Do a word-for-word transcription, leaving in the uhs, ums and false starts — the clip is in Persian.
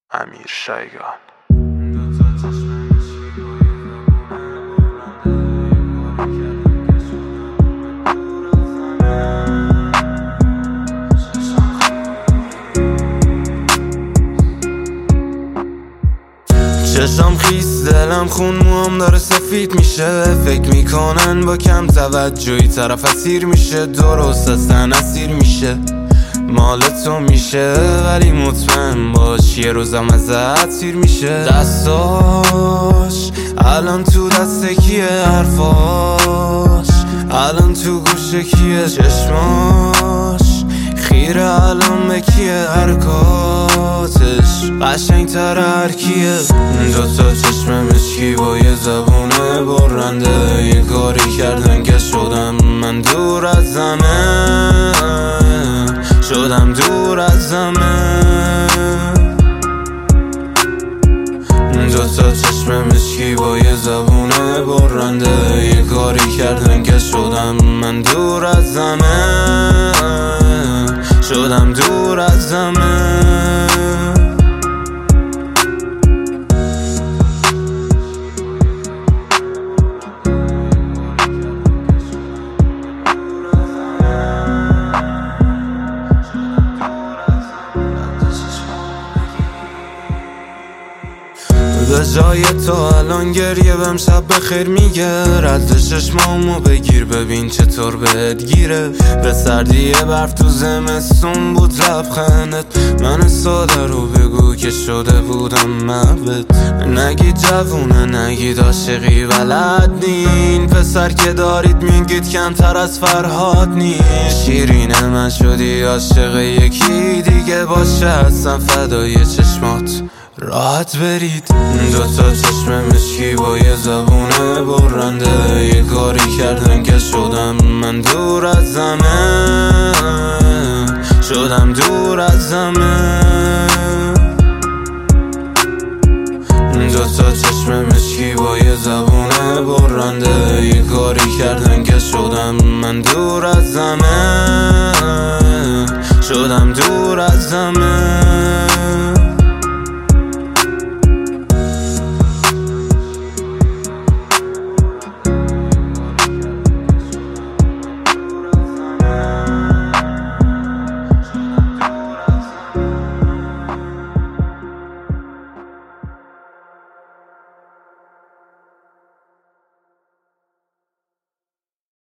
امیر شایگان. چشم خیس دلم خون موام داره سفید میشه، فکر میکنن با کم توجهی طرف اسیر میشه، درست هستن اسیر میشه، مال تو میشه، ولی مطمئن باش یه روزم ازت سیر میشه. دستاش الان تو دست کیه، حرفاش الان تو گوشه کیه، چشماش خیره الان به کیه، حرکاتش قشنگ تر هر کیه. دوتا چشم مشکی با یه زبونه برنده، یه کاری کردن که شدم من دور از زمین، شدم دور از زمین. دوتا چشم مشکی با یه زبونه برنده، یه کاری کردن که شدم من دور از زمین، شدم دور از زمین. به جای تو الان گریه بهم شب بخیر میگه، رد چشمامو بگیر ببین چطور بهت گیره. به سردی برف تو زمستون بود لبخندت، من ساده رو بگو که شده بودم محبت. نگید جوونه نگید عاشقی بلد نین، پسر که دارید میگید کمتر از فرهاد نیست. شیرین من شدی عاشق یکی دیگه باشه، هستم فدای چشمات راحت برید. دوتا چشم مشکی با یه زبونه برنده، یه کاری کردن که شدم من دور از زمین، شدم دور از زمین. دوتا چشم مشکی با یه زبونه برنده، یه کاری کردن که شدم من دور از زمین،